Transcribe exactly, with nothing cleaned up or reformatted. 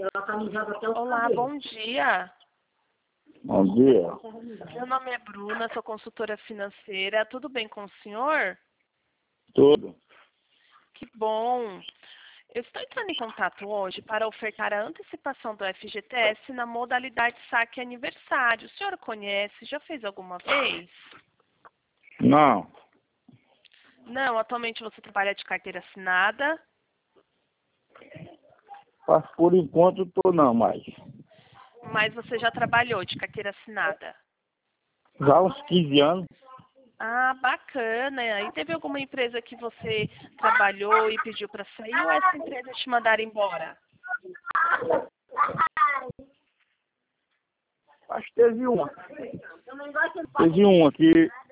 Olá, bom dia. Bom dia. Meu nome é Bruna, sou consultora financeira. Tudo bem com o senhor? Tudo. Que bom. Eu estou entrando em contato hoje para ofertar a antecipação do F G T S na modalidade saque aniversário. O senhor conhece? Já fez alguma vez? Não. Não, atualmente você trabalha de carteira assinada. Mas por enquanto tô não mais. Mas você já trabalhou de carteira assinada? Já há uns quinze anos. Ah, bacana. E teve alguma empresa que você trabalhou e pediu para sair ou essa empresa te mandaram embora? Acho que teve uma. Teve uma que